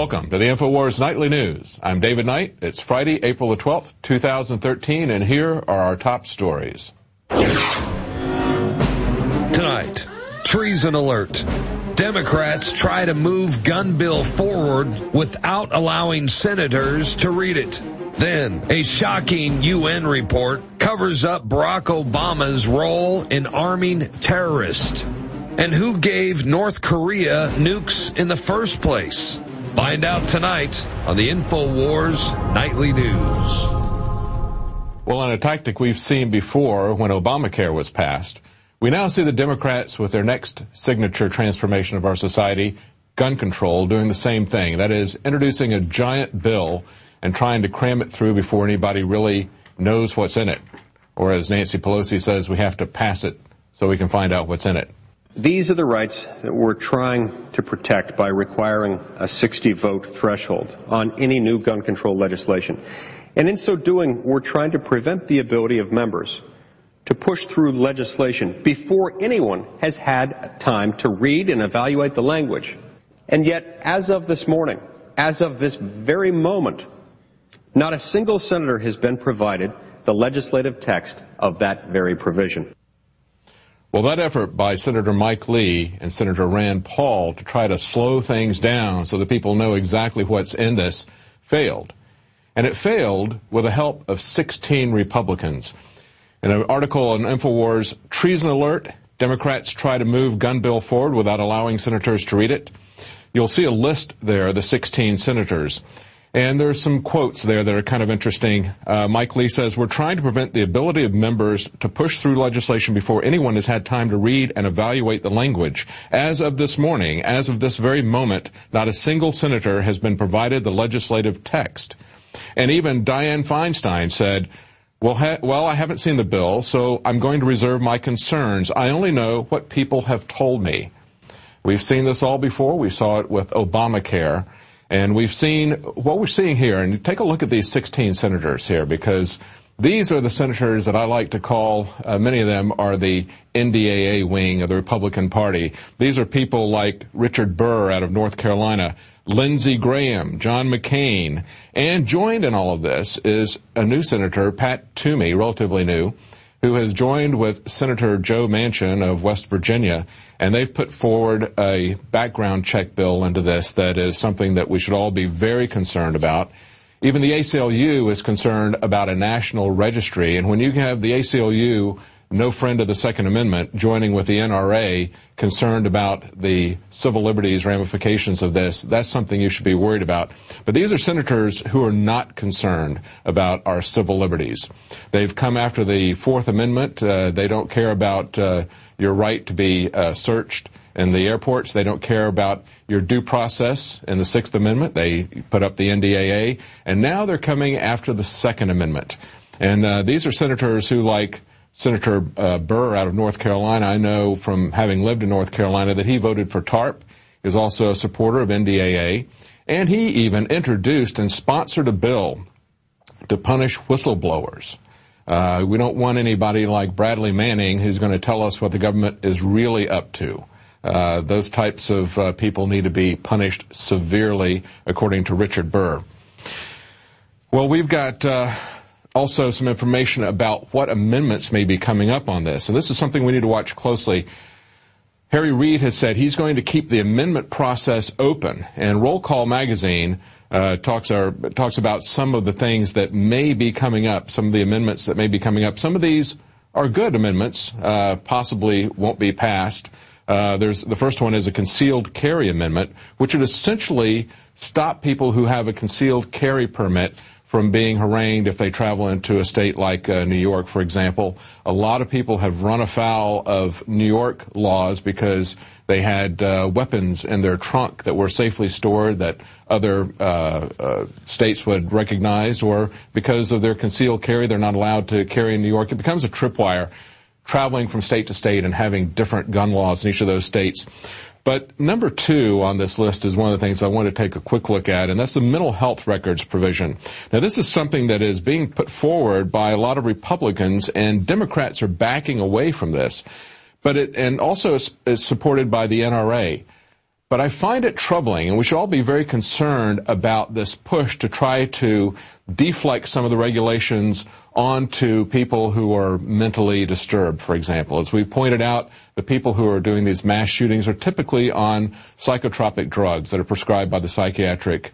Welcome to the InfoWars Nightly News. I'm David Knight. It's Friday, April the 12th, 2013, and here are our top stories. Tonight, treason alert. Democrats try to move gun bill forward without allowing senators to read it. Then, a shocking UN report covers up Barack Obama's role in arming terrorists. And who gave North Korea nukes in the first place? Find out tonight on the InfoWars Nightly News. Well, in a tactic we've seen before when Obamacare was passed, we now see the Democrats with their next signature transformation of our society, gun control, doing the same thing. That is, introducing a giant bill and trying to cram it through before anybody really knows what's in it. Or as Nancy Pelosi says, we have to pass it so we can find out what's in it. These are the rights that we're trying to protect by requiring a 60-vote threshold on any new gun control legislation. And in so doing, we're trying to prevent the ability of members to push through legislation before anyone has had time to read and evaluate the language. And yet, as of this morning, as of this very moment, not a single senator has been provided the legislative text of that very provision. Well, that effort by Senator Mike Lee and Senator Rand Paul to try to slow things down so that people know exactly what's in this failed. And it failed with the help of 16 Republicans. In an article on InfoWars, treason alert, Democrats try to move gun bill forward without allowing senators to read it. You'll see a list there, the 16 senators. And there's some quotes there that are kind of interesting. Mike Lee says, we're trying to prevent the ability of members to push through legislation before anyone has had time to read and evaluate the language. As of this morning, as of this very moment, not a single senator has been provided the legislative text. And even Dianne Feinstein said, well, I haven't seen the bill, so I'm going to reserve my concerns. I only know what people have told me. We've seen this all before. We saw it with Obamacare. And we've seen what we're seeing here. And take a look at these 16 senators here, because these are the senators that I like to call, many of them are the NDAA wing of the Republican Party. These are people like Richard Burr out of North Carolina, Lindsey Graham, John McCain, and joined in all of this is a new senator, Pat Toomey, relatively new, who has joined with Senator Joe Manchin of West Virginia, and they've put forward a background check bill into this that is something that we should all be very concerned about. Even the ACLU is concerned about a national registry, and when you have the ACLU, no friend of the Second Amendment, joining with the NRA, concerned about the civil liberties ramifications of this, that's something you should be worried about. But these are senators who are not concerned about our civil liberties. They've come after the Fourth Amendment. They don't care about your right to be searched in the airports. They don't care about your due process in the Sixth Amendment. They put up the NDAA. And now they're coming after the Second Amendment. And these are senators who, like Senator Burr out of North Carolina, I know from having lived in North Carolina that he voted for TARP, is also a supporter of NDAA, and he even introduced and sponsored a bill to punish whistleblowers. We don't want anybody like Bradley Manning who's going to tell us what the government is really up to. Those types of people need to be punished severely, according to Richard Burr. Well, we've got also some information about what amendments may be coming up on this. And this is something we need to watch closely. Harry Reid has said he's going to keep the amendment process open. And Roll Call magazine talks about some of the things that may be coming up, some of the amendments that may be coming up. Some of these are good amendments, possibly won't be passed. The first one is a concealed carry amendment, which would essentially stop people who have a concealed carry permit from being harangued if they travel into a state like New York, for example. A lot of people have run afoul of New York laws because they had weapons in their trunk that were safely stored that other states would recognize, or because of their concealed carry, they're not allowed to carry in New York. It becomes a tripwire, traveling from state to state and having different gun laws in each of those states. But number 2 on this list is one of the things I want to take a quick look at, and that's the mental health records provision. Now, this is something that is being put forward by a lot of Republicans, and Democrats are backing away from this. But also is supported by the NRA. But I find it troubling, and we should all be very concerned about this push to try to deflect some of the regulations onto people who are mentally disturbed, for example. As we pointed out, the people who are doing these mass shootings are typically on psychotropic drugs that are prescribed by the psychiatric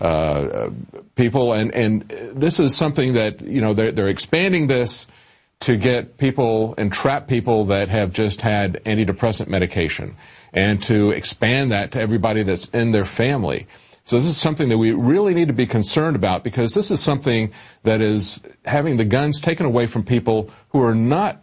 people, and this is something that, you know, they're expanding this to get people and trap people that have just had antidepressant medication, and to expand that to everybody that's in their family. So this is something that we really need to be concerned about, because this is something that is having the guns taken away from people who are not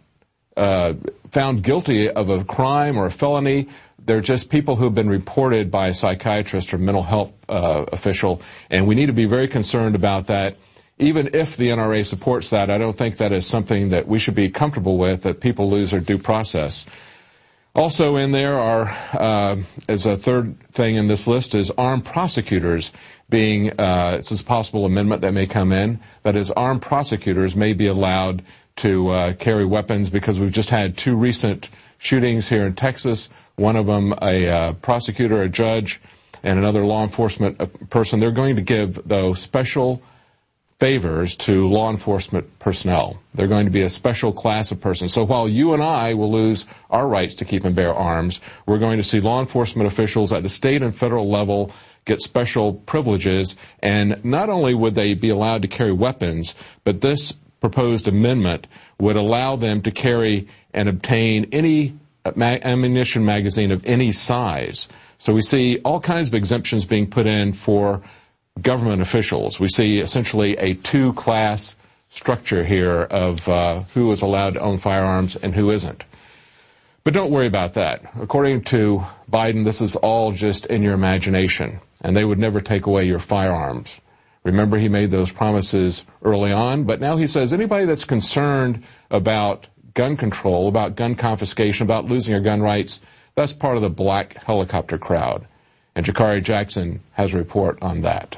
found guilty of a crime or a felony. They're just people who have been reported by a psychiatrist or mental health official, and we need to be very concerned about that. Even if the NRA supports that, I don't think that is something that we should be comfortable with, that people lose their due process. Also in there are, as a third thing in this list, is armed prosecutors being, it's a possible amendment that may come in, that is, armed prosecutors may be allowed to carry weapons, because we've just had two recent shootings here in Texas. One of them, a prosecutor, a judge, and another law enforcement person. They're going to give, though, special favors to law enforcement personnel. They're going to be a special class of persons. So while you and I will lose our rights to keep and bear arms, we're going to see law enforcement officials at the state and federal level get special privileges. And not only would they be allowed to carry weapons, but this proposed amendment would allow them to carry and obtain any ammunition magazine of any size. So we see all kinds of exemptions being put in for government officials. We see essentially a two-class structure here of who is allowed to own firearms and who isn't. But don't worry about that. According to Biden, this is all just in your imagination, and they would never take away your firearms. Remember, he made those promises early on, but now he says anybody that's concerned about gun control, about gun confiscation, about losing your gun rights, that's part of the black helicopter crowd. And Jakari Jackson has a report on that.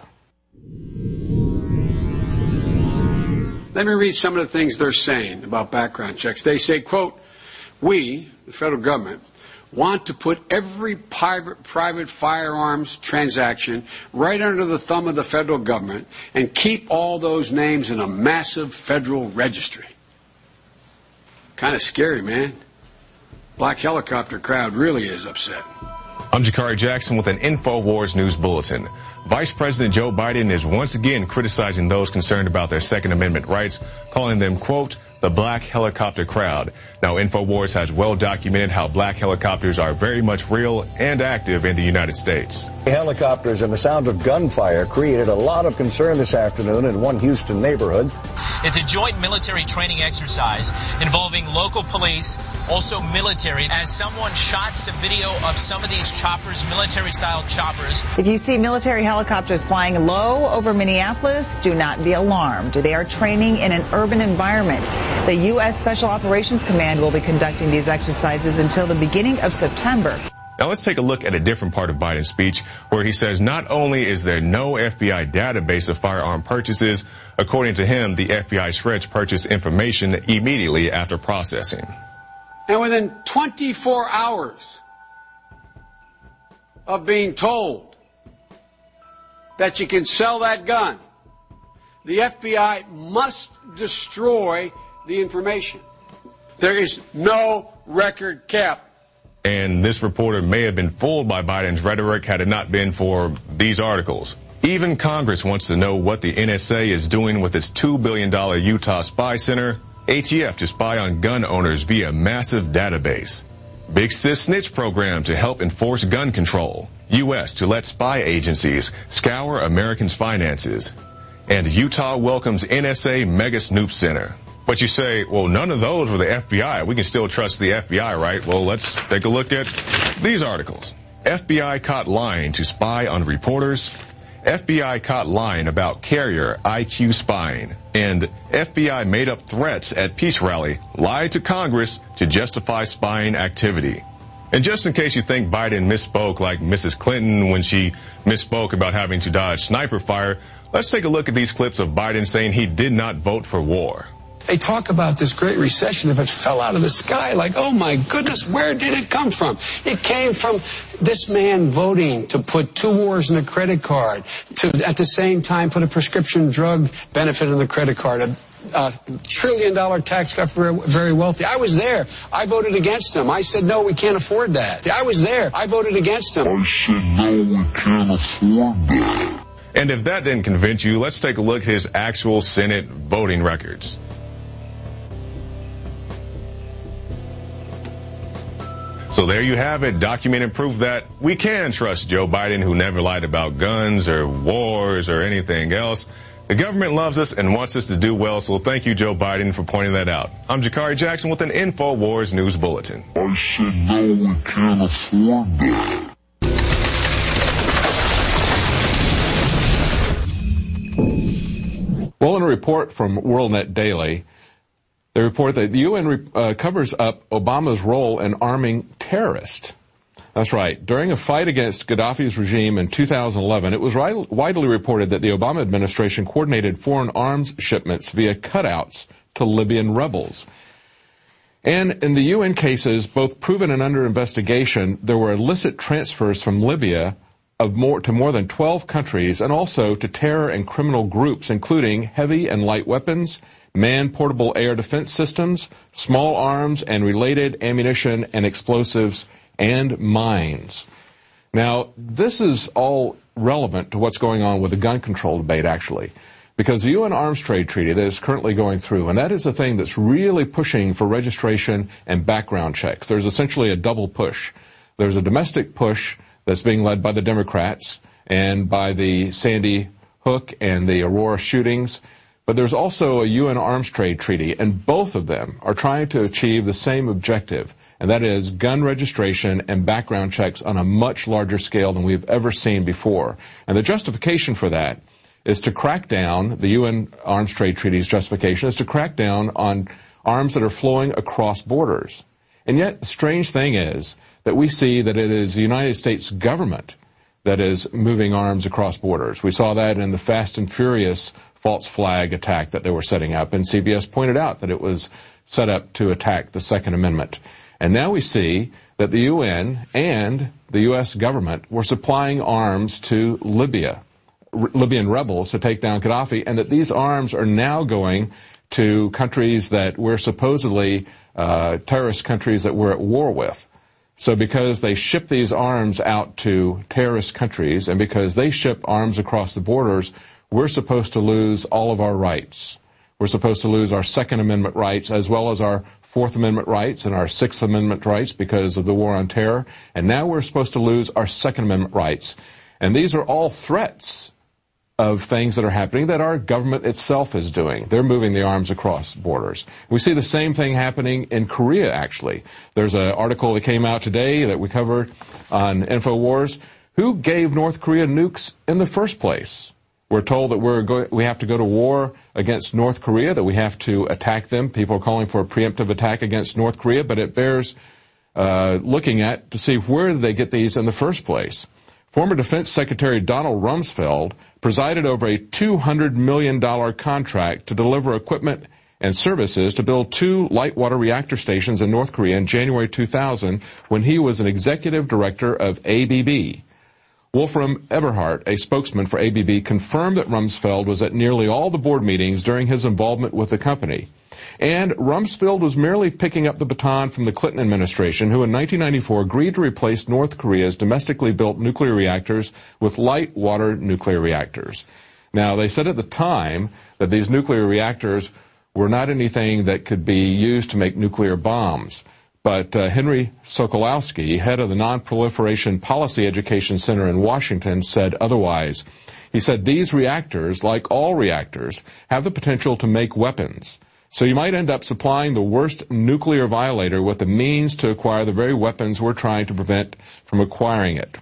Let me read some of the things they're saying about background checks. They say, quote, we, the federal government, want to put every private firearms transaction right under the thumb of the federal government and keep all those names in a massive federal registry. Kind of scary, man. Black helicopter crowd really is upset. I'm Jakari Jackson with an InfoWars News Bulletin. Vice President Joe Biden is once again criticizing those concerned about their Second Amendment rights, calling them, quote, the black helicopter crowd. Now, InfoWars has well documented how black helicopters are very much real and active in the United States. Helicopters and the sound of gunfire created a lot of concern this afternoon in one Houston neighborhood. It's a joint military training exercise involving local police, also military, as someone shot some video of some of these choppers, military-style choppers. If you see military helicopters flying low over Minneapolis, do not be alarmed. They are training in an urban environment. The U.S. Special Operations Command will be conducting these exercises until the beginning of September. Now let's take a look at a different part of Biden's speech, where he says not only is there no FBI database of firearm purchases, according to him, the FBI shreds purchase information immediately after processing. And within 24 hours of being told that you can sell that gun, the FBI must destroy the information. There is no record kept. And this reporter may have been fooled by Biden's rhetoric had it not been for these articles. Even Congress wants to know what the NSA is doing with its $2 billion Utah Spy Center, ATF to spy on gun owners via massive database, Big Sis Snitch program to help enforce gun control, U.S. to let spy agencies scour Americans' finances, and Utah welcomes NSA Mega Snoop Center. But you say, well, none of those were the FBI. We can still trust the FBI, right? Well, let's take a look at these articles. FBI caught lying to spy on reporters. FBI caught lying about carrier IQ spying. And FBI made up threats at peace rally, lied to Congress to justify spying activity. And just in case you think Biden misspoke like Mrs. Clinton when she misspoke about having to dodge sniper fire, let's take a look at these clips of Biden saying he did not vote for war. They talk about this Great Recession if it fell out of the sky. Like, oh my goodness, where did it come from? It came from this man voting to put 2 wars in a credit card, to at the same time put a prescription drug benefit in the credit card, a $1 trillion tax cut for very wealthy. I was there. I voted against him. I said, no, we can't afford that. I was there. I voted against him. I said, no, we can't afford that. And if that didn't convince you, let's take a look at his actual Senate voting records. So there you have it, documented proof that we can trust Joe Biden, who never lied about guns or wars or anything else. The government loves us and wants us to do well, so thank you, Joe Biden, for pointing that out. I'm Jakari Jackson with an InfoWars News Bulletin. I said, no, we can't afford that. Well, in a report from WorldNet Daily, they report that the UN covers up Obama's role in arming terrorists. That's right. During a fight against Gaddafi's regime in 2011, it was widely reported that the Obama administration coordinated foreign arms shipments via cutouts to Libyan rebels. And in the UN cases, both proven and under investigation, there were illicit transfers from Libya to more than 12 countries, and also to terror and criminal groups, including heavy and light weapons, man-portable air defense systems, small arms and related ammunition and explosives, and mines. Now, this is all relevant to what's going on with the gun control debate, actually, because the UN Arms Trade Treaty that is currently going through, and that is the thing that's really pushing for registration and background checks. There's essentially a double push. There's a domestic push that's being led by the Democrats and by the Sandy Hook and the Aurora shootings, but there's also a UN Arms Trade Treaty, and both of them are trying to achieve the same objective, and that is gun registration and background checks on a much larger scale than we've ever seen before. And the justification for that is to crack down, the UN Arms Trade Treaty's justification is to crack down on arms that are flowing across borders. And yet, the strange thing is that we see that it is the United States government that is moving arms across borders. We saw that in the Fast and Furious false flag attack that they were setting up, and CBS pointed out that it was set up to attack the Second Amendment. And now we see that the UN and the U.S. government were supplying arms to Libyan rebels to take down Gaddafi, and that these arms are now going to countries that we're supposedly terrorist countries that we're at war with. So because they ship these arms out to terrorist countries, and because they ship arms across the borders, we're supposed to lose all of our rights. We're supposed to lose our Second Amendment rights, as well as our Fourth Amendment rights and our Sixth Amendment rights because of the war on terror. And now we're supposed to lose our Second Amendment rights. And these are all threats of things that are happening that our government itself is doing. They're moving the arms across borders. We see the same thing happening in Korea, actually. There's an article that came out today that we covered on InfoWars. Who gave North Korea nukes in the first place? We're told that we have to go to war against North Korea, that we have to attack them. People are calling for a preemptive attack against North Korea, but it bears looking at to see where did they get these in the first place. Former Defense Secretary Donald Rumsfeld presided over a $200 million contract to deliver equipment and services to build 2 light water reactor stations in North Korea in January 2000 when he was an executive director of ABB. Wolfram Eberhardt, a spokesman for ABB, confirmed that Rumsfeld was at nearly all the board meetings during his involvement with the company. And Rumsfeld was merely picking up the baton from the Clinton administration, who in 1994 agreed to replace North Korea's domestically built nuclear reactors with light water nuclear reactors. Now, they said at the time that these nuclear reactors were not anything that could be used to make nuclear bombs. But Henry Sokolowski, head of the Non-Proliferation Policy Education Center in Washington, said otherwise. He said these reactors, like all reactors, have the potential to make weapons. So you might end up supplying the worst nuclear violator with the means to acquire the very weapons we're trying to prevent from acquiring it.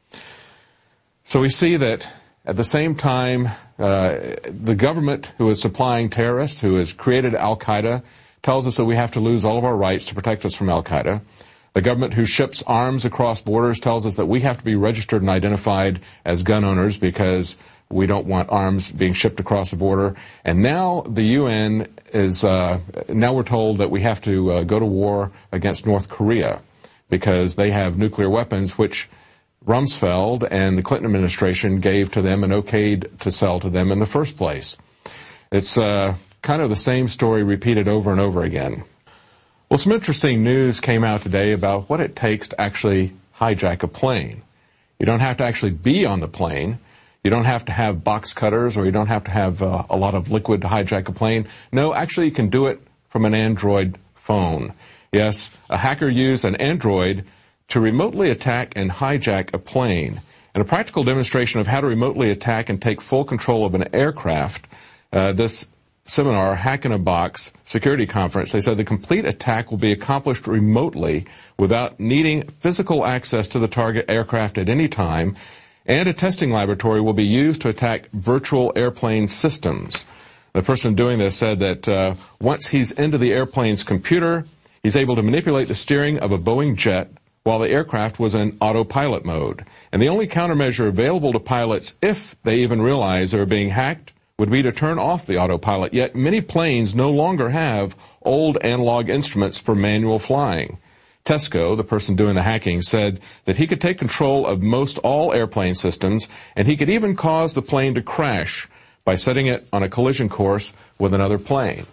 So we see that at the same time, the government who is supplying terrorists, who has created Al-Qaeda, tells us that we have to lose all of our rights to protect us from Al-Qaeda. The government who ships arms across borders tells us that we have to be registered and identified as gun owners because we don't want arms being shipped across the border. And now the UN is, now we're told that we have to go to war against North Korea because they have nuclear weapons, which Rumsfeld and the Clinton administration gave to them and okayed to sell to them in the first place. It's kind of the same story repeated over and over again. Well, some interesting news came out today about what it takes to actually hijack a plane. You don't have to actually be on the plane. You don't have to have box cutters, or you don't have to have a lot of liquid to hijack a plane. No, actually you can do it from an Android phone. Yes, a hacker used an Android to remotely attack and hijack a plane. And a practical demonstration of how to remotely attack and take full control of an aircraft, this seminar, Hack in a Box security conference, they said the complete attack will be accomplished remotely without needing physical access to the target aircraft at any time, and a testing laboratory will be used to attack virtual airplane systems. The person doing this said that once he's into the airplane's computer, he's able to manipulate the steering of a Boeing jet while the aircraft was in autopilot mode. And the only countermeasure available to pilots, if they even realize they're being hacked, would be to turn off the autopilot. Yet many planes no longer have old analog instruments for manual flying. Tesco, the person doing the hacking, said that he could take control of most all airplane systems, and he could even cause the plane to crash by setting it on a collision course with another plane.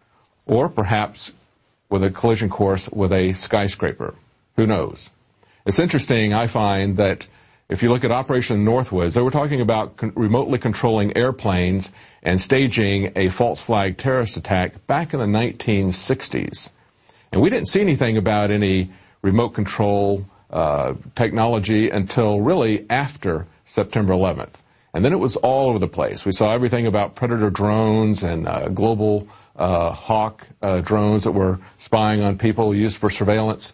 Or perhaps with a collision course with a skyscraper. Who knows? It's interesting, I find, that if you look at Operation Northwoods, they were talking about remotely controlling airplanes and staging a false flag terrorist attack back in the 1960s. And we didn't see anything about any remote control technology until really after September 11th. And then it was all over the place. We saw everything about Predator drones and global Hawk drones that were spying on people used for surveillance.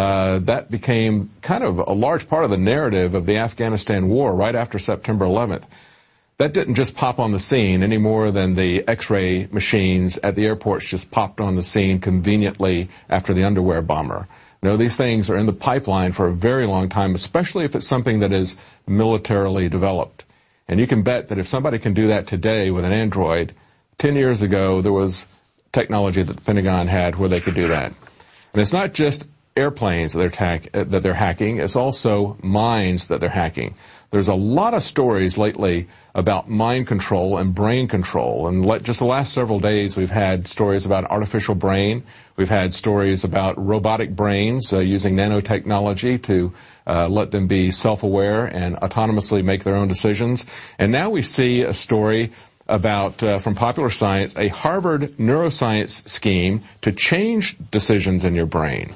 That became kind of a large part of the narrative of the Afghanistan war right after September 11th. That didn't just pop on the scene any more than the X-ray machines at the airports just popped on the scene conveniently after the underwear bomber. No, these things are in the pipeline for a very long time, especially if it's something that is militarily developed. And you can bet that if somebody can do that today with an Android, 10 years ago there was technology that the Pentagon had where they could do that. And it's not just airplanes that they're hacking, it's also minds that they're hacking. There's a lot of stories lately about mind control and brain control. And just the last several days, we've had stories about artificial brain. We've had stories about robotic brains using nanotechnology to let them be self-aware and autonomously make their own decisions. And now we see a story about, from Popular Science, a Harvard neuroscience scheme to change decisions in your brain.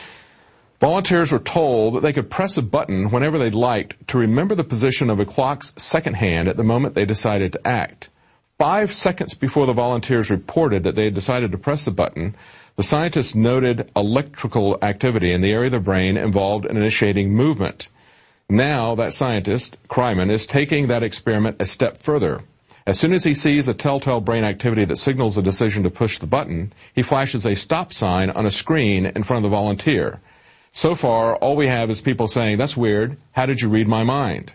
Volunteers were told that they could press a button whenever they liked to remember the position of a clock's second hand at the moment they decided to act. 5 seconds before the volunteers reported that they had decided to press the button, the scientists noted electrical activity in the area of the brain involved in initiating movement. Now that scientist, Kryman, is taking that experiment a step further. As soon as he sees a telltale brain activity that signals a decision to push the button, he flashes a stop sign on a screen in front of the volunteer. So far, all we have is people saying, "That's weird. How did you read my mind?"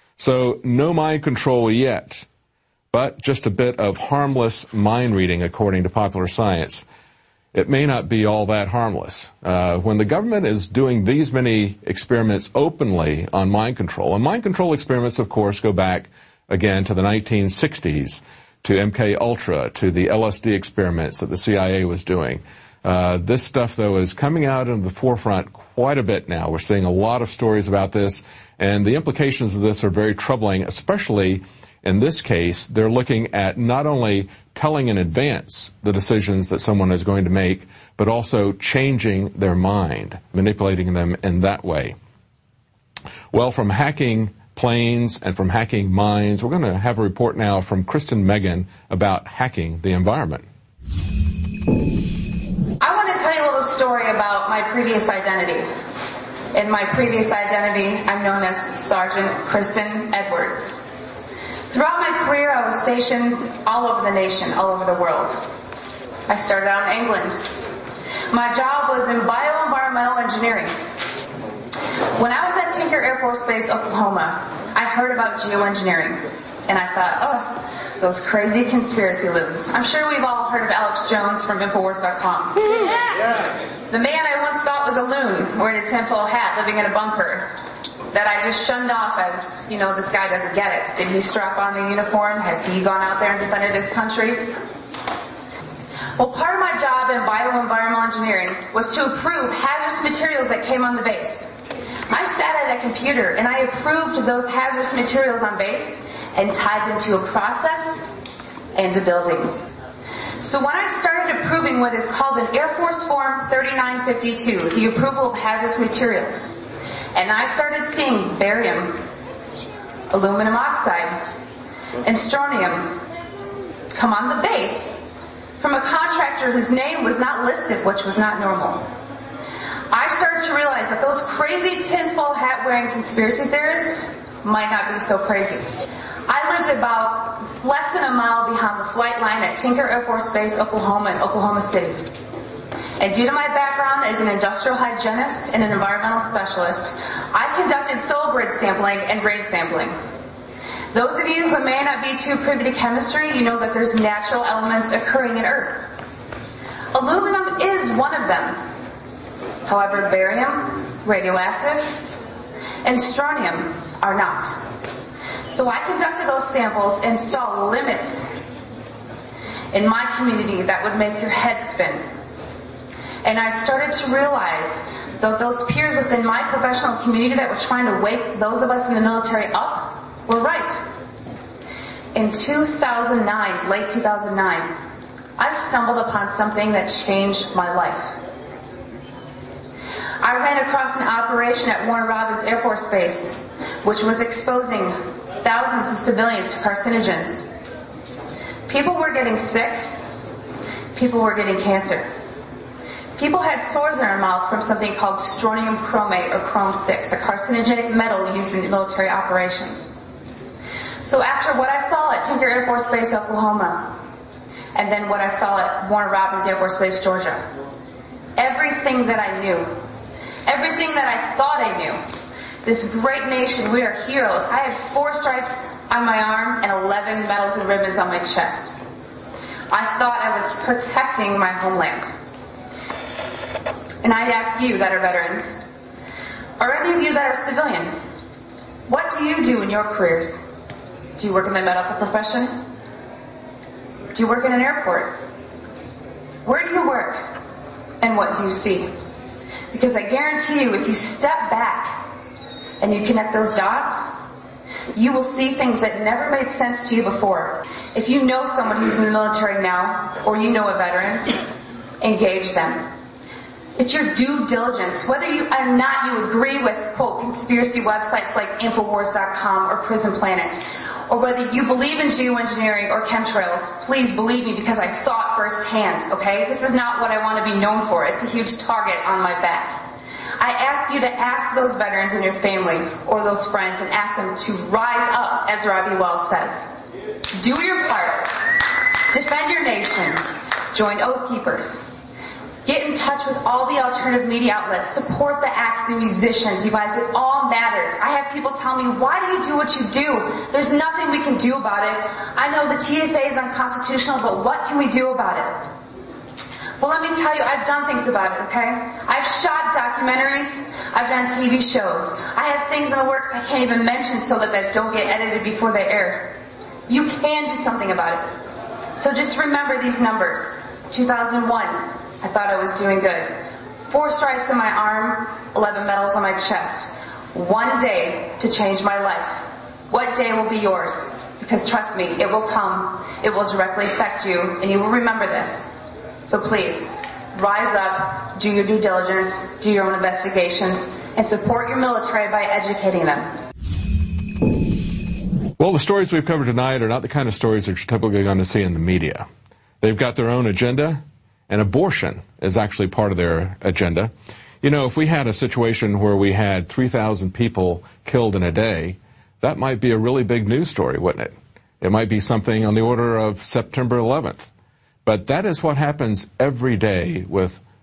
So no mind control yet, but just a bit of harmless mind reading, according to Popular Science. It may not be all that harmless. When the government is doing these many experiments openly on mind control, and mind control experiments, of course, go back again to the 1960s, to MK Ultra, to the LSD experiments that the CIA was doing. This stuff, though, is coming out in the forefront quite a bit now. We're seeing a lot of stories about this, and the implications of this are very troubling, especially in this case. They're looking at not only telling in advance the decisions that someone is going to make, but also changing their mind, manipulating them in that way. Well, from hacking planes and from hacking minds, we're going to have a report now from Kristen Megan about hacking the environment. I want to tell you a little story about my previous identity. In my previous identity, I'm known as Sergeant Kristen Edwards. Throughout my career, I was stationed all over the nation, all over the world. I started out in England. My job was in bioenvironmental engineering. When I was at Tinker Air Force Base, Oklahoma, I heard about geoengineering, and I thought, oh, those crazy conspiracy loons. I'm sure we've all heard of Alex Jones from Infowars.com. The man I once thought was a loon, wearing a tinfoil hat, living in a bunker, that I just shunned off as, you know, this guy doesn't get it. Did he strap on a uniform? Has he gone out there and defended his country? Well, part of my job in bioenvironmental engineering was to approve hazardous materials that came on the base. I sat at a computer and I approved those hazardous materials on base and tied them to a process and a building. So when I started approving what is called an Air Force Form 3952, the approval of hazardous materials, and I started seeing barium, aluminum oxide, and strontium come on the base from a contractor whose name was not listed, which was not normal, I started to realize that those crazy tinfoil hat wearing conspiracy theorists might not be so crazy. I lived about less than a mile behind the flight line at Tinker Air Force Base, Oklahoma, in Oklahoma City. And due to my background as an industrial hygienist and an environmental specialist, I conducted solebrid sampling and grain sampling. Those of you who may not be too privy to chemistry, you know that there's natural elements occurring in Earth. Aluminum is one of them. However, barium, radioactive, and strontium are not. So I conducted those samples and saw limits in my community that would make your head spin. And I started to realize that those peers within my professional community that were trying to wake those of us in the military up were right. In 2009, late 2009, I stumbled upon something that changed my life. I ran across an operation at Warner Robins Air Force Base, which was exposing thousands of civilians to carcinogens. People were getting sick. People were getting cancer. People had sores in their mouth from something called strontium chromate or chrome-6, a carcinogenic metal used in military operations. So after what I saw at Tinker Air Force Base, Oklahoma, and then what I saw at Warner Robins Air Force Base, Georgia, everything that I knew, everything that I thought I knew, this great nation, we are heroes. I had 4 stripes on my arm and 11 medals and ribbons on my chest. I thought I was protecting my homeland. And I'd ask you that are veterans, or any of you that are civilian, what do you do in your careers? Do you work in the medical profession? Do you work in an airport? Where do you work? And what do you see? Because I guarantee you, if you step back and you connect those dots, you will see things that never made sense to you before. If you know someone who's in the military now, or you know a veteran, engage them. It's your due diligence. Whether you or not you agree with, quote, conspiracy websites like Infowars.com or Prison Planet, or whether you believe in geoengineering or chemtrails, please believe me because I saw it firsthand, okay? This is not what I want to be known for. It's a huge target on my back. I ask you to ask those veterans in your family or those friends and ask them to rise up, as Robbie Wells says. Do your part. Defend your nation. Join Oath Keepers. Get in touch with all the alternative media outlets. Support the acts and musicians. You guys, it all matters. I have people tell me, why do you do what you do? There's nothing we can do about it. I know the TSA is unconstitutional, but what can we do about it? Well, let me tell you, I've done things about it, okay? I've shot documentaries. I've done TV shows. I have things in the works I can't even mention so that they don't get edited before they air. You can do something about it. So just remember these numbers. 2001. I thought I was doing good. 4 stripes on my arm, 11 medals on my chest. 1 day to change my life. What day will be yours? Because trust me, it will come. It will directly affect you, and you will remember this. So please, rise up, do your due diligence, do your own investigations, and support your military by educating them. Well, the stories we've covered tonight are not the kind of stories that you're typically going to see in the media. They've got their own agenda. And abortion is actually part of their agenda. You know, if we had a situation where we had 3,000 people killed in a day, that might be a really big news story, wouldn't it? It might be something on the order of September 11th. But that is what happens every day with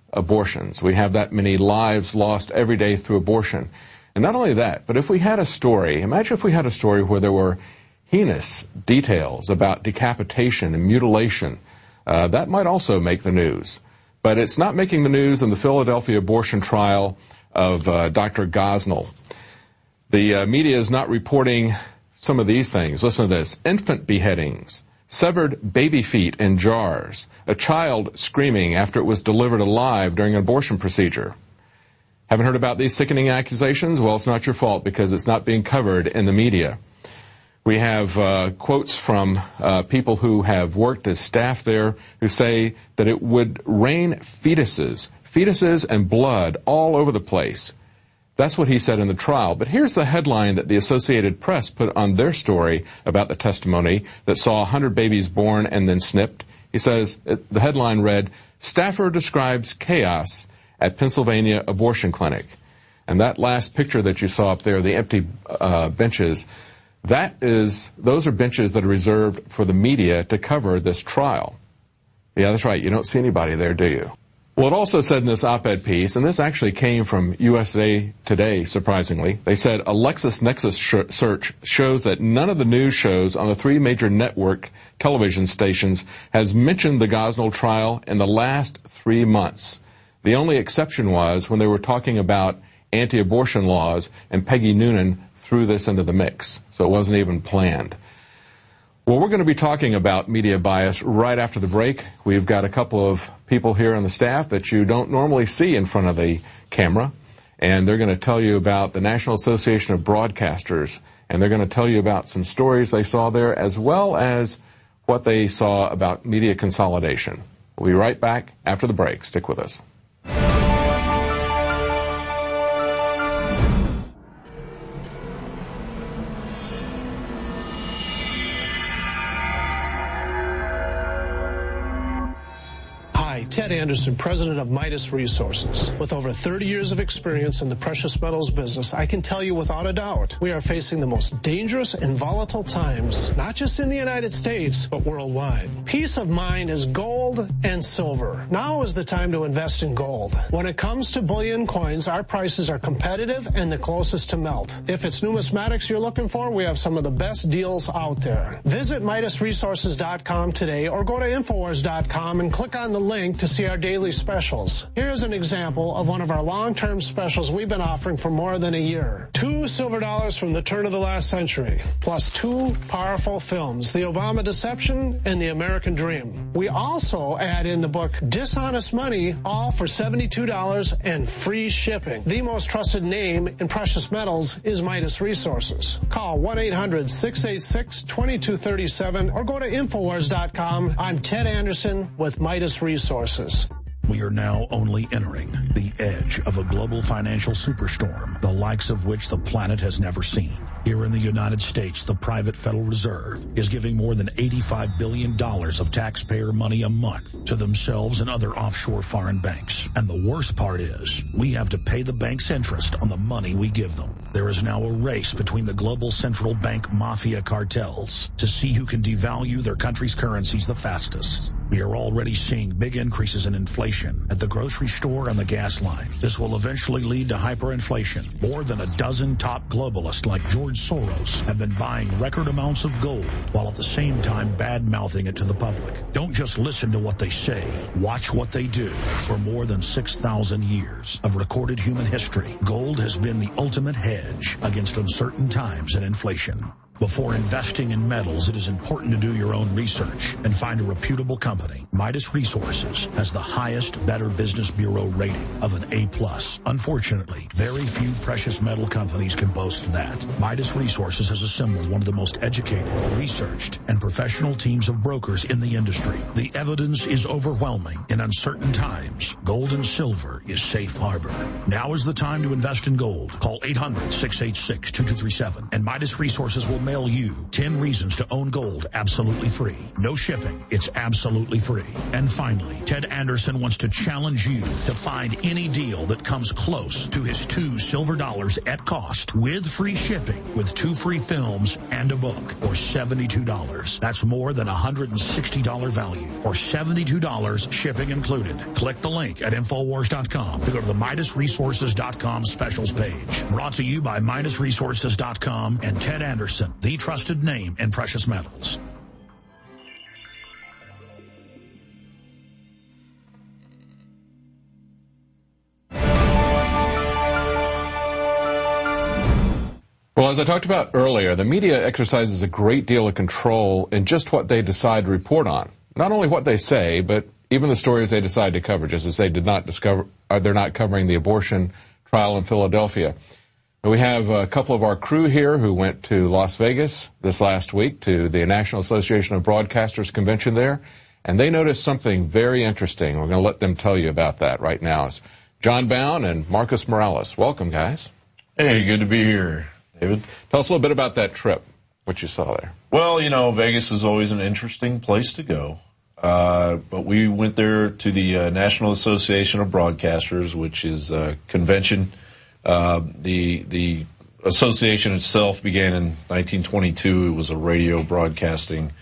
abortions. We have that many lives lost every day through abortion. And not only that, but if we had a story, imagine if we had a story where there were heinous details about decapitation and mutilation, that might also make the news. But it's not making the news in the Philadelphia abortion trial of Dr. Gosnell. The media is not reporting some of these things. Listen to this. Infant beheadings, severed baby feet in jars, a child screaming after it was delivered alive during an abortion procedure. Haven't heard about these sickening accusations? Well, it's not your fault because it's not being covered in the media. We have quotes from people who have worked as staff there who say that it would rain fetuses and blood all over the place. That's what he said in the trial. But here's the headline that the Associated Press put on their story about the testimony that saw 100 babies born and then snipped. He says, the headline read, "Staffer describes chaos at Pennsylvania abortion clinic." And that last picture that you saw up there, the empty benches, those are benches that are reserved for the media to cover this trial. Yeah, that's right. You don't see anybody there, do you? Well, it also said in this op-ed piece, and this actually came from USA Today, surprisingly, they said a LexisNexis search shows that none of the news shows on the 3 major network television stations has mentioned the Gosnell trial in the last 3 months. The only exception was when they were talking about anti-abortion laws, and Peggy Noonan threw this into the mix, so it wasn't even planned. Well, we're going to be talking about media bias right after the break. We've got a couple of people here on the staff that you don't normally see in front of the camera, and they're going to tell you about the National Association of Broadcasters, and they're going to tell you about some stories they saw there as well as what they saw about media consolidation. We'll be right back after the break. Stick with us. Ted Anderson, president of Midas Resources. With over 30 years of experience in the precious metals business, I can tell you without a doubt, we are facing the most dangerous and volatile times, not just in the United States, but worldwide. Peace of mind is gold and silver. Now is the time to invest in gold. When it comes to bullion coins, our prices are competitive and the closest to melt. If it's numismatics you're looking for, we have some of the best deals out there. Visit MidasResources.com today or go to Infowars.com and click on the link to see our daily specials. Here's an example of one of our long-term specials we've been offering for more than a year. 2 silver dollars from the turn of the last century, plus 2 powerful films, The Obama Deception and The American Dream. We also add in the book Dishonest Money, all for $72 and free shipping. The most trusted name in precious metals is Midas Resources. Call 1-800-686-2237 or go to Infowars.com. I'm Ted Anderson with Midas Resources. We are now only entering the edge of a global financial superstorm, the likes of which the planet has never seen. Here in the United States, the private Federal Reserve is giving more than $85 billion of taxpayer money a month to themselves and other offshore foreign banks. And the worst part is, we have to pay the bank's interest on the money we give them. There is now a race between the global central bank mafia cartels to see who can devalue their country's currencies the fastest. We are already seeing big increases in inflation at the grocery store and the gas line. This will eventually lead to hyperinflation. More than a dozen top globalists like George Soros have been buying record amounts of gold while at the same time bad-mouthing it to the public. Don't just listen to what they say. Watch what they do. For more than 6,000 years of recorded human history, gold has been the ultimate hedge against uncertain times and inflation. Before investing in metals, it is important to do your own research and find a reputable company. Midas Resources has the highest Better Business Bureau rating of an A+. Unfortunately, very few precious metal companies can boast that. Midas Resources has assembled one of the most educated, researched, and professional teams of brokers in the industry. The evidence is overwhelming. In uncertain times, gold and silver is safe harbor. Now is the time to invest in gold. Call 800-686-2237 and Midas Resources will mail you 10 reasons to own gold absolutely free. No shipping. It's absolutely free. And finally, Ted Anderson wants to challenge you to find any deal that comes close to his 2 silver dollars at cost with free shipping, with 2 free films and a book for $72. That's more than $160 value for $72, shipping included. Click the link at Infowars.com to go to the MidasResources.com specials page. Brought to you by MidasResources.com and Ted Anderson, the trusted name in precious metals. Well, as I talked about earlier, the media exercises a great deal of control in just what they decide to report on. Not only what they say, but even the stories they decide to cover, just as they did not they're not covering the abortion trial in Philadelphia. We have a couple of our crew here who went to Las Vegas this last week to the National Association of Broadcasters convention there, and they noticed something very interesting. We're going to let them tell you about that right now. It's John Bound and Marcus Morales. Welcome, guys. Hey, good to be here, David. Tell us a little bit about that trip, what you saw there. Well, you know, Vegas is always an interesting place to go. But we went there to the National Association of Broadcasters, which is a convention. The association itself began in 1922. It was a radio broadcasting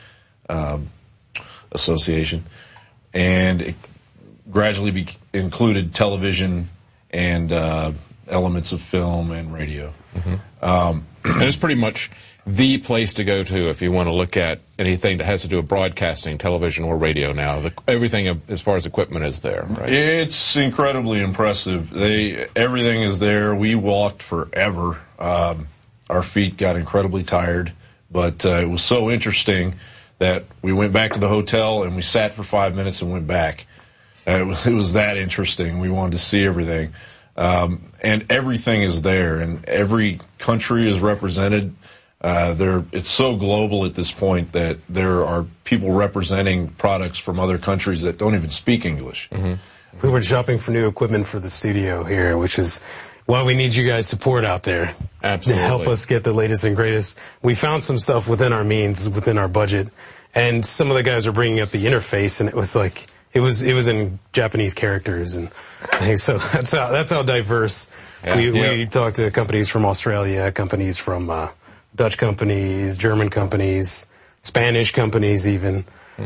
association, and it gradually included television and elements of film and radio. And it's pretty much the place to go to if you want to look at anything that has to do with broadcasting, television or radio now. Everything as far as equipment is there, right? It's incredibly impressive. Everything is there. We walked forever. Our feet got incredibly tired, but it was so interesting that we went back to the hotel and we sat for 5 minutes and went back. It was that interesting. We wanted to see everything. And everything is there, and every country is represented. It's so global at this point that there are people representing products from other countries that don't even speak English. We were shopping for new equipment for the studio here, which is why we need you guys' support out there. Absolutely. To help us get the latest and greatest. We found some stuff within our means, within our budget, and some of the guys are bringing up the interface, and it was like, it was in Japanese characters, and so that's how diverse. We talked to companies from Australia, companies from Dutch companies, German companies, Spanish companies even.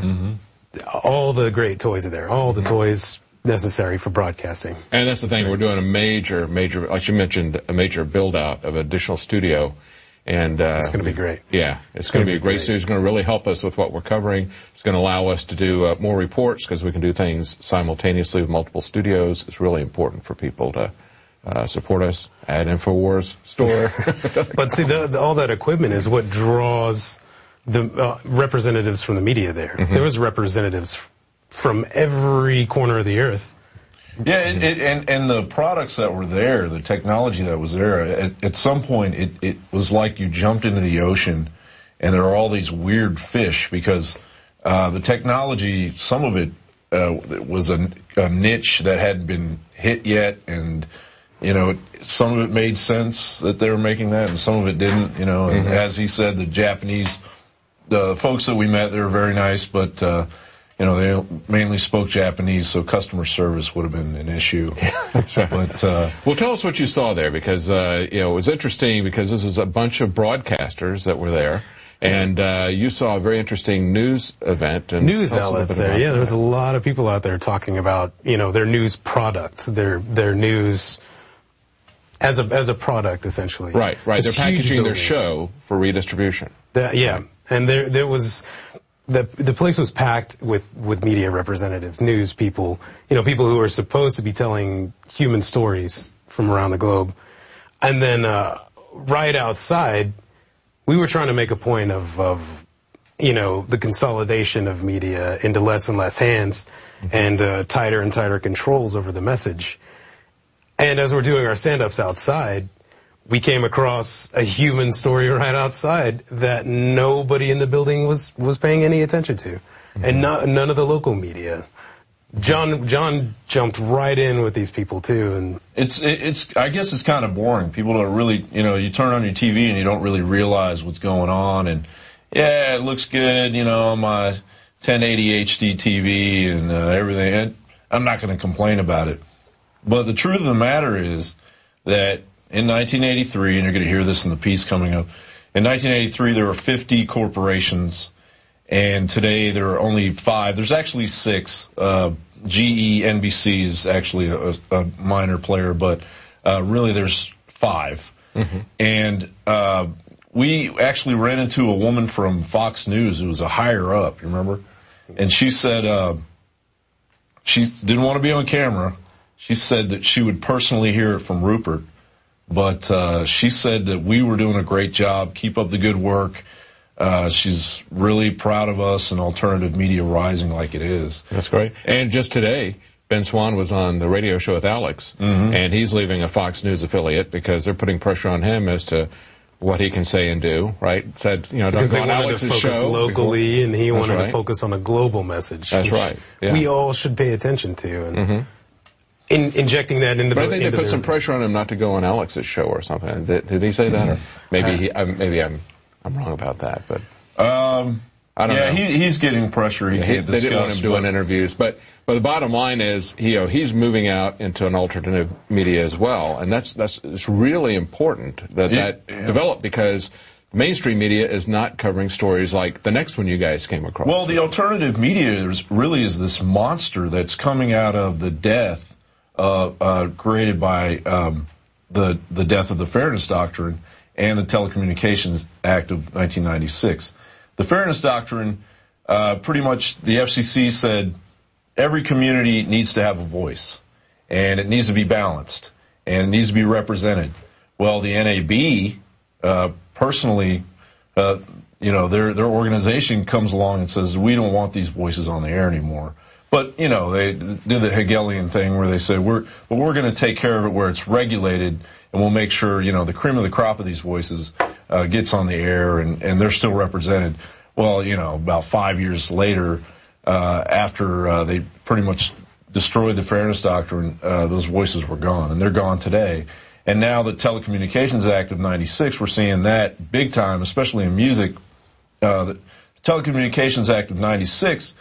All the great toys are there. All the toys necessary for broadcasting. And that's the thing. We're doing a major, like you mentioned, a major build-out of additional studio. And it's going to be great. Yeah, it's going to be a great studio. It's going to really help us with what we're covering. It's going to allow us to do more reports because we can do things simultaneously with multiple studios. It's really important for people to support us at InfoWars store. But see, all that equipment is what draws the representatives from the media there. There was representatives from every corner of the earth. Yeah, and the products that were there, the technology that was there, at some point it was like you jumped into the ocean and there are all these weird fish because the technology, some of it was a niche that hadn't been hit yet, and you know, some of it made sense that they were making that and some of it didn't, you know. And as he said, the folks that we met, they were very nice, but you know, they mainly spoke Japanese, so customer service would have been an issue. But well, tell us what you saw there, because you know, it was interesting because this was a bunch of broadcasters that were there, and you saw a very interesting news event and news outlets there. Yeah, there was a lot of people out there talking about, you know, their news product, their news as a product essentially. Right. They're packaging their show for redistribution. And there was. The place was packed with media representatives, news people, you know, people who are supposed to be telling human stories from around the globe. And then right outside, we were trying to make a point of you know, the consolidation of media into less and less hands and tighter and tighter controls over the message. And as we're doing our stand-ups outside, we came across a human story right outside that nobody in the building was paying any attention to. And none of the local media. John jumped right in with these people too, and I guess it's kind of boring. People don't really, you turn on your TV and you don't really realize what's going on, and yeah, it looks good, on my 1080 HD TV and everything. And I'm not going to complain about it. But the truth of the matter is that in 1983, and you're going to hear this in the piece coming up, in 1983 there were 50 corporations. And today there are only 5. There's actually 6. GE, NBC is actually a minor player, but really there's 5. Mm-hmm. And we actually ran into a woman from Fox News who was a higher up, you remember? And she said she didn't want to be on camera. She said that she would personally hear it from Rupert. But she said that we were doing a great job. Keep up the good work. She's really proud of us and alternative media rising like it is. That's great. And just today, Ben Swann was on the radio show with Alex, and he's leaving a Fox News affiliate because they're putting pressure on him as to what he can say and do, right? Said, don't because go they on wanted Alex's to focus show locally, and he wanted to focus on a global message. That's right. Yeah. We all should pay attention to, and injecting that into but I think they put some pressure on him not to go on Alex's show or something. Did he say that? Or maybe I'm wrong about that, but I don't know. He's getting pressure. He can't discuss. They didn't want him doing interviews, but the bottom line is, he's moving out into an alternative media as well, and it's really important that develop, because mainstream media is not covering stories like the next one you guys came across. Well, the alternative media really is this monster that's coming out of the death created by the death of the Fairness Doctrine and the Telecommunications Act of 1996. The Fairness Doctrine, pretty much the FCC said every community needs to have a voice, and it needs to be balanced, and it needs to be represented. Well, the NAB, personally, their organization comes along and says, we don't want these voices on the air anymore. But, they did the Hegelian thing where they said, we're going to take care of it where it's regulated, and we'll make sure, the cream of the crop of these voices gets on the air, and they're still represented. Well, about 5 years later, after they pretty much destroyed the Fairness Doctrine, those voices were gone, and they're gone today. And now the Telecommunications Act of 96, we're seeing that big time, especially in music. The Telecommunications Act of 96,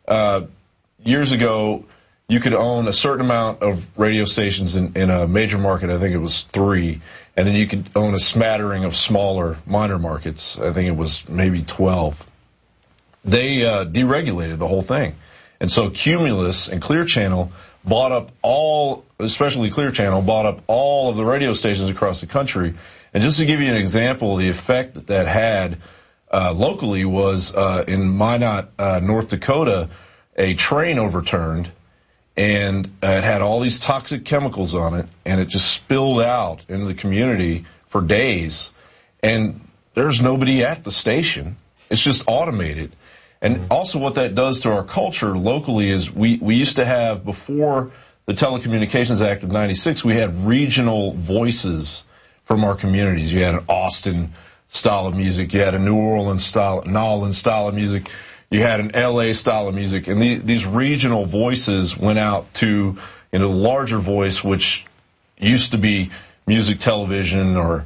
years ago, you could own a certain amount of radio stations in a major market. I think it was 3. And then you could own a smattering of smaller, minor markets. I think it was maybe 12. They deregulated the whole thing. And so Cumulus and Clear Channel bought up especially Clear Channel, bought up all of the radio stations across the country. And just to give you an example, the effect that had locally was in Minot, North Dakota, a train overturned, and it had all these toxic chemicals on it, and it just spilled out into the community for days. And there's nobody at the station. It's just automated. And also what that does to our culture locally is we used to have, before the Telecommunications Act of 96, we had regional voices from our communities. You had an Austin style of music. You had a New Orleans style of music. You had an LA style of music. And these regional voices went out to, the larger voice, which used to be music television or,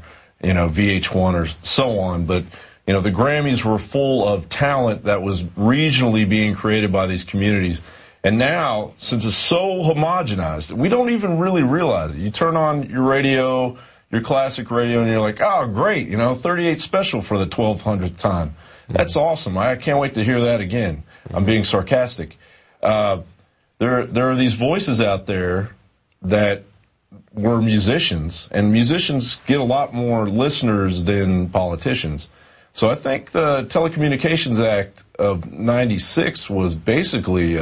VH1 or so on. But, the Grammys were full of talent that was regionally being created by these communities. And now, since it's so homogenized, we don't even really realize it. You turn on your radio, your classic radio, and you're like, oh, great, 38 special for the 1200th time. That's awesome. I can't wait to hear that again. I'm being sarcastic. There are these voices out there that were musicians, and musicians get a lot more listeners than politicians. So I think the Telecommunications Act of 96 was basically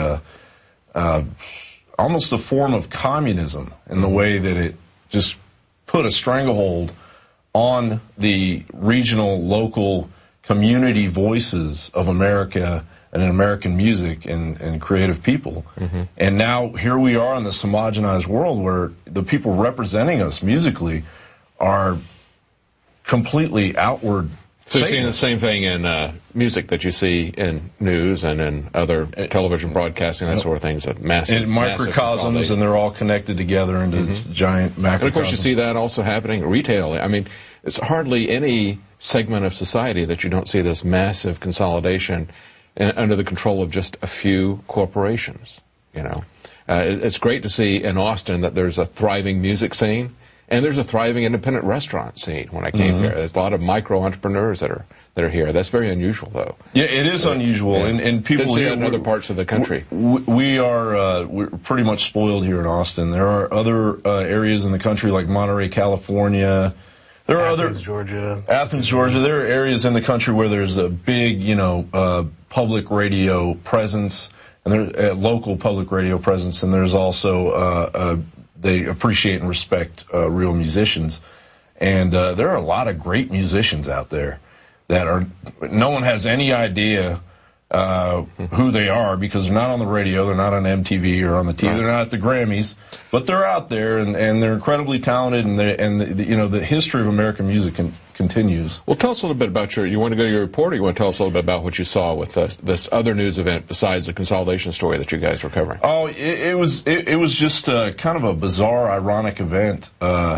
almost a form of communism in the way that it just put a stranglehold on the regional, local, community voices of America and in American music and creative people. Mm-hmm. And now here we are in this homogenized world where the people representing us musically are completely outward So you're seeing the same thing in music that you see in news and in other television broadcasting, that sort of thing. Massive microcosms, and they're all connected together into this giant macrocosm. And of course, you see that also happening in retail. I mean, it's hardly any segment of society that you don't see this massive consolidation under the control of just a few corporations. It's great to see in Austin that there's a thriving music scene. And there's a thriving independent restaurant scene when I came here. There's a lot of micro entrepreneurs that are here. That's very unusual, though. Yeah, it is unusual, and people here in other parts of the country. We're pretty much spoiled here in Austin. There are other areas in the country like Monterey, California. There are Athens, Georgia. There are areas in the country where there's a big, public radio presence, and there's a local public radio presence, and there's also they appreciate and respect real musicians. And there are a lot of great musicians out there that no one has any idea who they are because they're not on the radio, they're not on MTV or on the TV, they're not at the Grammys, but they're out there and they're incredibly talented, and the history of American music continues. Well, tell us a little bit about you want to go to your report, or you want to tell us a little bit about what you saw with this other news event besides the consolidation story that you guys were covering? Oh, it was just kind of a bizarre, ironic event.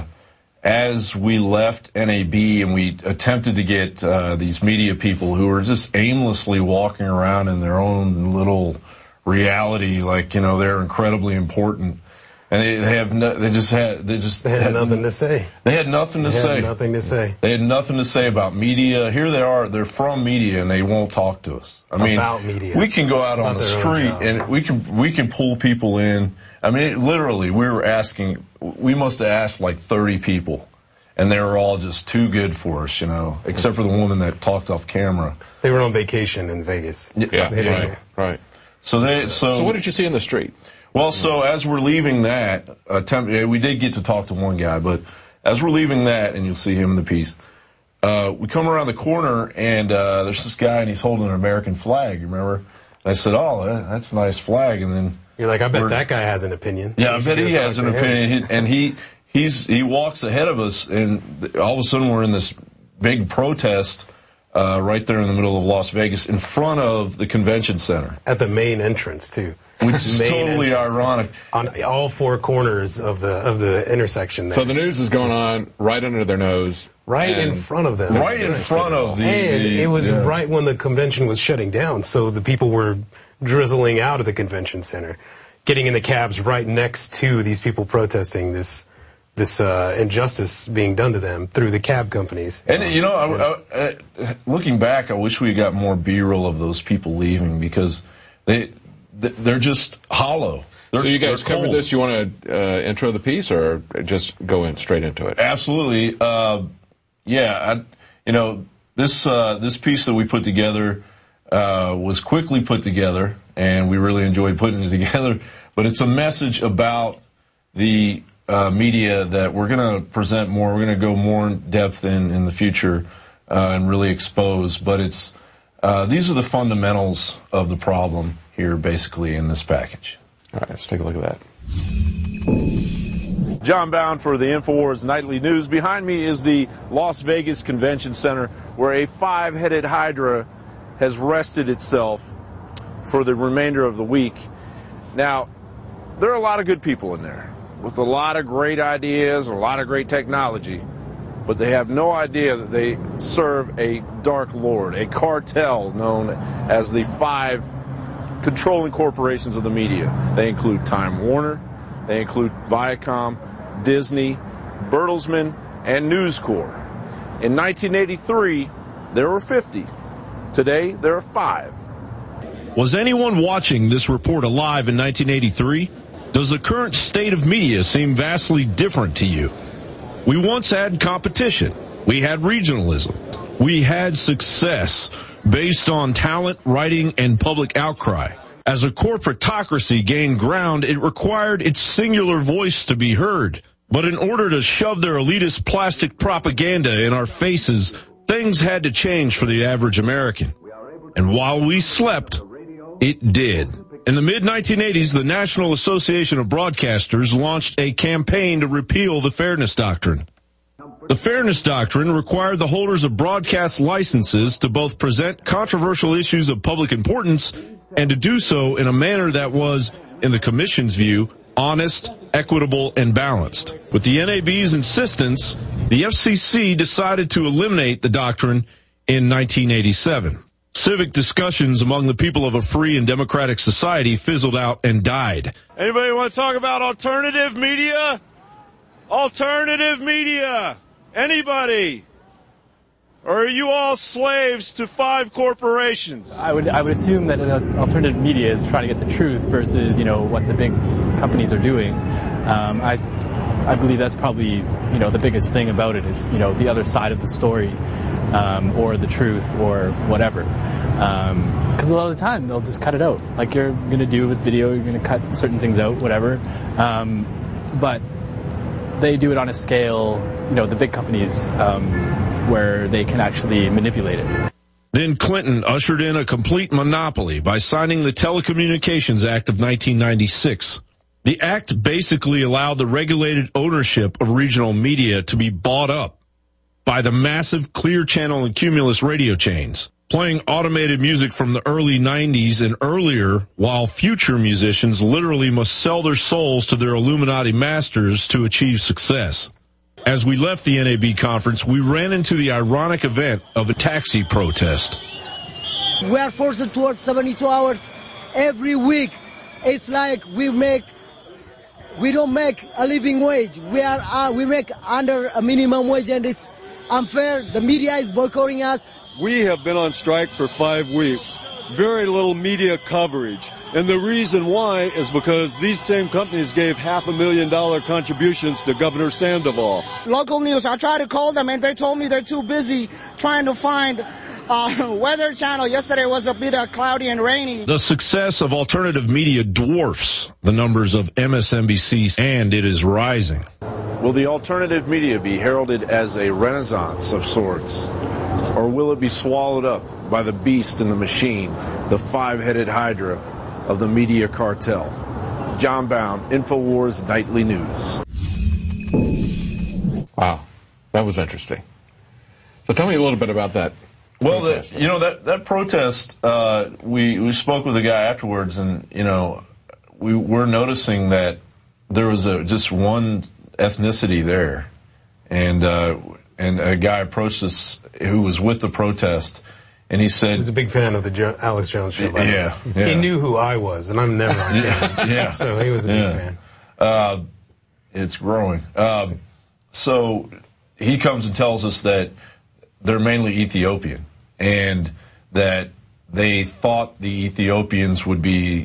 As we left NAB and we attempted to get these media people who were just aimlessly walking around in their own little reality, like, they're incredibly important. And they had nothing to say. They had nothing to say. They had nothing to say about media. Here they are. They're from media, and they won't talk to us. About media. We can go out on the street and we can pull people in. I mean, literally, we must have asked like 30 people, and they were all just too good for us, except for the woman that talked off camera. They were on vacation in Vegas. Yeah, right. So what did you see in the street? Well, so as we're leaving that, we did get to talk to one guy, but as we're leaving that, and you'll see him in the piece, we come around the corner, and there's this guy, and he's holding an American flag, you remember? And I said, oh, that's a nice flag, and then... You're like, I bet that guy has an opinion. Yeah, I bet he has an opinion, and he walks ahead of us, and all of a sudden we're in this big protest right there in the middle of Las Vegas in front of the convention center. At the main entrance, too. Which is totally ironic. On all four corners of the intersection there. So the news is going on right under their nose. Right in front of them. Right in front of it was right when the convention was shutting down, so the people were drizzling out of the convention center, getting in the cabs right next to these people protesting this injustice being done to them through the cab companies. And, looking back, I wish we got more B-roll of those people leaving because they're just hollow. So you guys covered this. You want to intro the piece or just go straight into it? Absolutely. This piece that we put together was quickly put together, and we really enjoyed putting it together. But it's a message about the media that we're going to present more. We're going to go more in depth in the future and really expose. But these are the fundamentals of the problem here, basically, in this package. All right, let's take a look at that. John Bound for the InfoWars Nightly News. Behind me is the Las Vegas Convention Center, where a 5-headed hydra has rested itself for the remainder of the week. Now, there are a lot of good people in there with a lot of great ideas and a lot of great technology, but they have no idea that they serve a dark lord, a cartel known as the 5 controlling corporations of the media. They include Time Warner, they include Viacom, Disney, Bertelsmann, and News Corp. In 1983, there were 50. Today, there are 5. Was anyone watching this report alive in 1983? Does the current state of media seem vastly different to you? We once had competition. We had regionalism. We had success based on talent, writing, and public outcry. As a corporatocracy gained ground, it required its singular voice to be heard. But in order to shove their elitist plastic propaganda in our faces, things had to change for the average American. And while we slept, it did. In the mid-1980s, the National Association of Broadcasters launched a campaign to repeal the Fairness Doctrine. The Fairness Doctrine required the holders of broadcast licenses to both present controversial issues of public importance and to do so in a manner that was, in the Commission's view, honest, equitable, and balanced. With the NAB's insistence, the FCC decided to eliminate the doctrine in 1987. Civic discussions among the people of a free and democratic society fizzled out and died. Anybody want to talk about alternative media? Alternative media. Anybody? Or are you all slaves to 5 corporations? I would assume that alternative media is trying to get the truth versus, what the big companies are doing. I believe that's probably, the biggest thing about it is, the other side of the story, or the truth or whatever. Because a lot of the time they'll just cut it out. Like you're going to do with video, you're going to cut certain things out, whatever. But they do it on a scale, the big companies, where they can actually manipulate it. Then Clinton ushered in a complete monopoly by signing the Telecommunications Act of 1996. The act basically allowed the regulated ownership of regional media to be bought up by the massive Clear Channel and Cumulus radio chains, playing automated music from the early 90s and earlier, while future musicians literally must sell their souls to their Illuminati masters to achieve success. As we left the NAB conference, we ran into the ironic event of a taxi protest. We are forced to work 72 hours every week. It's like we don't make a living wage. We make under a minimum wage, and it's unfair. The media is boycotting us. We have been on strike for 5 weeks. Very little media coverage. And the reason why is because these same companies gave $500,000 contributions to Governor Sandoval. Local news, I tried to call them and they told me they're too busy trying to find Weather Channel. Yesterday was a bit cloudy and rainy. The success of alternative media dwarfs the numbers of MSNBC, and it is rising. Will the alternative media be heralded as a renaissance of sorts? Or will it be swallowed up by the beast in the machine, the 5-headed hydra of the media cartel? John Bound, InfoWars Nightly News. Wow, that was interesting. So tell me a little bit about that. Well, that protest, we spoke with a guy afterwards, and, we were noticing that there was just one ethnicity there. And a guy approached us who was with the protest, and he said... He was a big fan of the Alex Jones show. Yeah. He knew who I was, and I'm never on camera. Yeah. So he was a big fan. It's growing. So he comes and tells us that they're mainly Ethiopian, and that they thought the Ethiopians would be,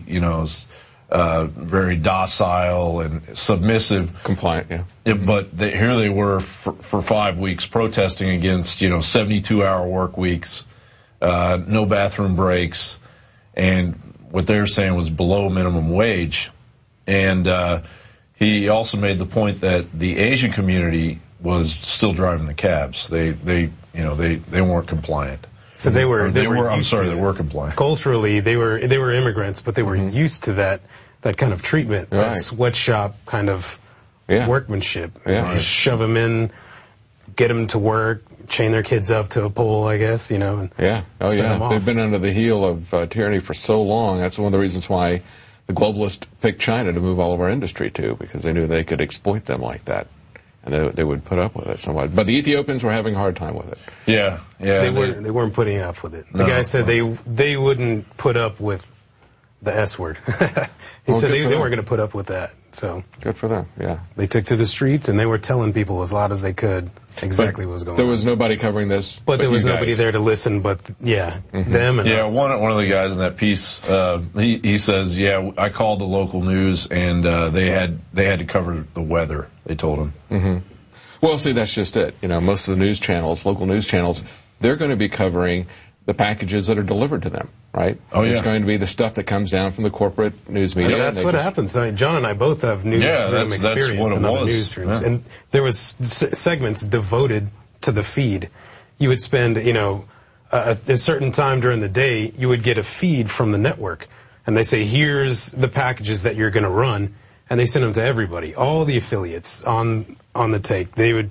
very docile and submissive. Compliant, yeah. But here they were for 5 weeks protesting against, 72-hour work weeks, no bathroom breaks, and what they were saying was below minimum wage. And he also made the point that the Asian community was still driving the cabs. They weren't compliant. So they were compliant. Culturally, they were immigrants, but they were used to that kind of treatment, that sweatshop kind of workmanship. Yeah. Just shove them in, get them to work, chain their kids up to a pole, I guess, and yeah. Oh, send them yeah. off. They've been under the heel of tyranny for so long. That's one of the reasons why the globalists picked China to move all of our industry to, because they knew they could exploit them like that. And they would put up with it somewhat. But the Ethiopians were having a hard time with it. Yeah. They weren't putting up with it. The guy said they wouldn't put up with the S word. He said they weren't going to put up with that. So good for them. Yeah. They took to the streets and they were telling people as loud as they could exactly what was going on. There was nobody covering this. But there was nobody there to listen. But them and us. One of the guys in that piece, he says, I called the local news and they had to cover the weather. They told him. Mm-hmm. Well, see, that's just it. Most of the news channels, local news channels, they're going to be covering the packages that are delivered to them, right? It's going to be the stuff that comes down from the corporate news media. That's what happens. John and I both have newsroom experience in other newsrooms. Yeah. And there was segments devoted to the feed. You would spend, a certain time during the day, you would get a feed from the network. And they say, here's the packages that you're going to run. And they send them to everybody, all the affiliates on the take. They would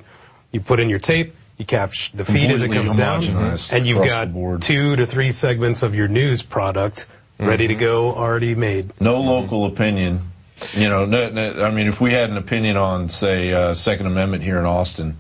You put in your tape, you capture the feed as it comes down, and you've got 2 to 3 segments of your news product ready to go, already made. No local opinion. You know, I mean, if we had an opinion on, say, Second Amendment here in Austin,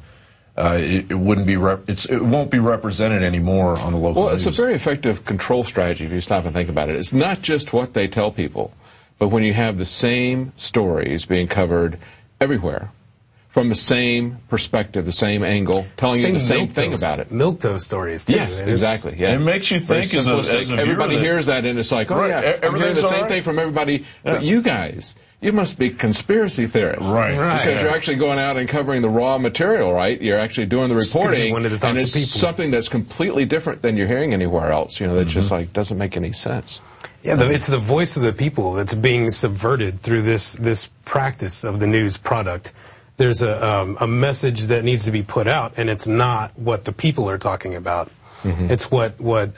it wouldn't be it won't be represented anymore on the local news. It's a very effective control strategy if you stop and think about it. It's not just what they tell people, but when you have the same stories being covered everywhere, from the same perspective, the same angle, telling you the same thing about it. Milquetoast stories, too. Yes, exactly. Yeah. It makes you think as a viewer. Everybody hears that and it's like, oh yeah, I'm hearing the same thing from everybody. Yeah. But you guys, you must be conspiracy theorists. Right. Because you're actually going out and covering the raw material, right? You're actually doing the reporting, and it's something that's completely different than you're hearing anywhere else. You know, that just like doesn't make any sense. Yeah, it's the voice of the people that's being subverted through this practice of the news product. There's a message that needs to be put out, and it's not what the people are talking about. Mm-hmm. It's what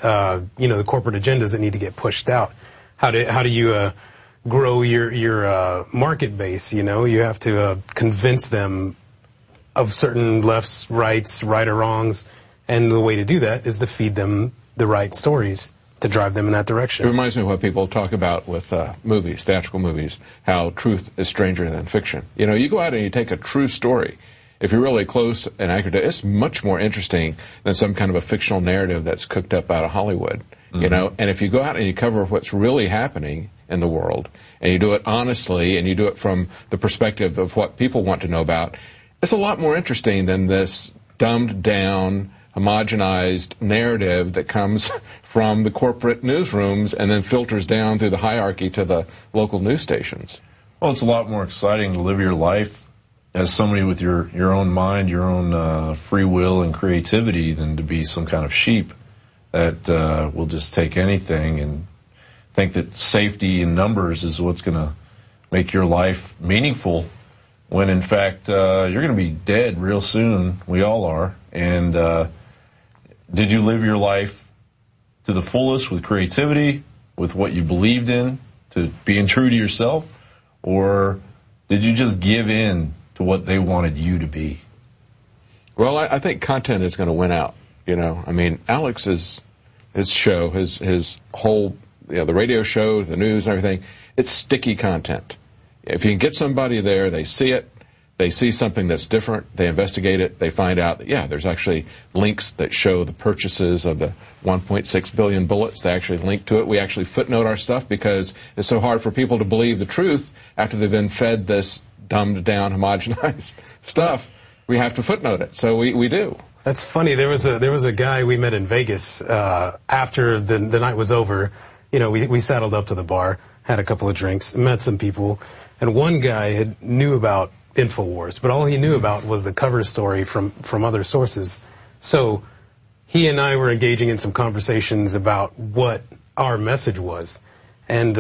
the corporate agendas that need to get pushed out. How do you grow your market base? You know, you have to convince them of certain lefts, rights, right or wrongs, and the way to do that is to feed them the right stories to drive them in that direction. It reminds me of what people talk about with movies, theatrical movies, how truth is stranger than fiction. You know, you go out and you take a true story. If you're really close and accurate, it's much more interesting than some kind of a fictional narrative that's cooked up out of Hollywood. Mm-hmm. You know, and if you go out and you cover what's really happening in the world, and you do it honestly, and you do it from the perspective of what people want to know about, it's a lot more interesting than this dumbed down, homogenized narrative that comes from the corporate newsrooms and then filters down through the hierarchy to the local news stations. Well, it's a lot more exciting to live your life as somebody with your own mind, your own free will and creativity than to be some kind of sheep that will just take anything and think that safety in numbers is what's going to make your life meaningful, when in fact you're going to be dead real soon. We all are. And did you live your life to the fullest with creativity, with what you believed in, to being true to yourself? Or did you just give in to what they wanted you to be? Well, I think content is going to win out. You know, I mean, Alex's show, his whole, you know, the radio show, the news and everything, it's sticky content. If you can get somebody there, they see it, they see something that's different, they investigate it, they find out that, yeah, there's actually links that show the purchases of the 1.6 billion bullets. They actually link to it. We actually footnote our stuff because it's so hard for people to believe the truth after they've been fed this dumbed down, homogenized stuff. We have to footnote it. So we do. That's funny. There was a guy we met in Vegas after the night was over. You know, we saddled up to the bar, had a couple of drinks, met some people, and one guy knew about InfoWars, but all he knew about was the cover story from other sources. So he and I were engaging in some conversations about what our message was, and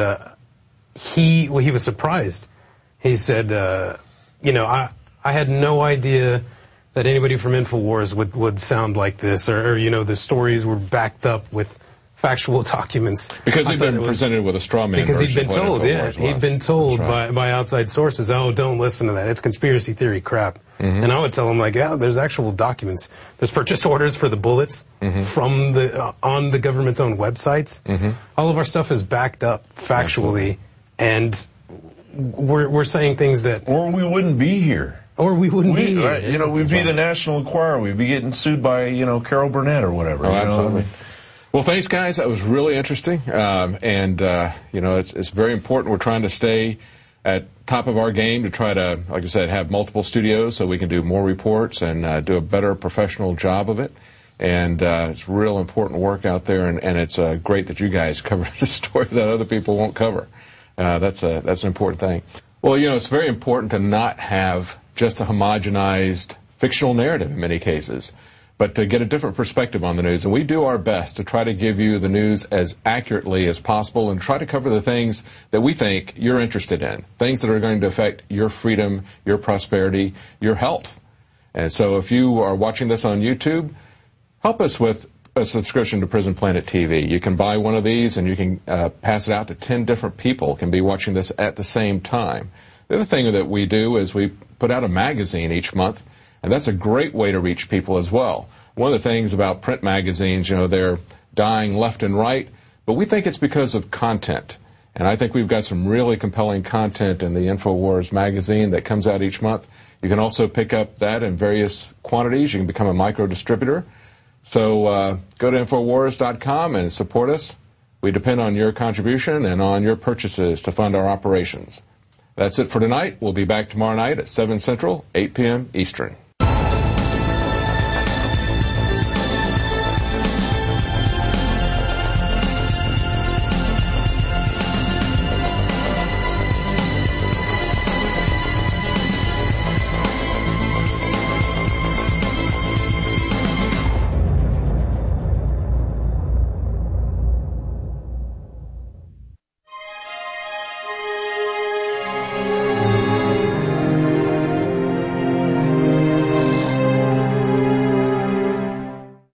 he was surprised. He said, you know, I had no idea that anybody from InfoWars would sound like this, or you know, the stories were backed up with factual documents. Because he'd been presented with a straw man. Because he'd been told, he'd been told by outside sources, oh, don't listen to that. It's conspiracy theory crap. Mm-hmm. And I would tell him, like, yeah, there's actual documents. There's purchase orders for the bullets from on the government's own websites. Mm-hmm. All of our stuff is backed up factually, and we're saying things that... Or we wouldn't be here. Or we wouldn't be here. You know, we'd be the National Enquirer. We'd be getting sued by, you know, Carol Burnett or whatever. Oh, absolutely. Well, thanks, guys. That was really interesting. You know, it's very important. We're trying to stay at top of our game to try to, like I said, have multiple studios so we can do more reports and do a better professional job of it. And it's real important work out there, and it's great that you guys cover the story that other people won't cover. That's an important thing. Well, you know, it's very important to not have just a homogenized fictional narrative in many cases, but to get a different perspective on the news. And we do our best to try to give you the news as accurately as possible and try to cover the things that we think you're interested in, things that are going to affect your freedom, your prosperity, your health. And so if you are watching this on YouTube, help us with a subscription to Prison Planet TV. You can buy one of these and you can pass it out to 10 different people can be watching this at the same time. The other thing that we do is we put out a magazine each month. And that's a great way to reach people as well. One of the things about print magazines, they're dying left and right, but we think it's because of content. And I think we've got some really compelling content in the InfoWars magazine that comes out each month. You can also pick up that in various quantities. You can become a micro distributor. So go to Infowars.com and support us. We depend on your contribution and on your purchases to fund our operations. That's it for tonight. We'll be back tomorrow night at 7 Central, 8 p.m. Eastern.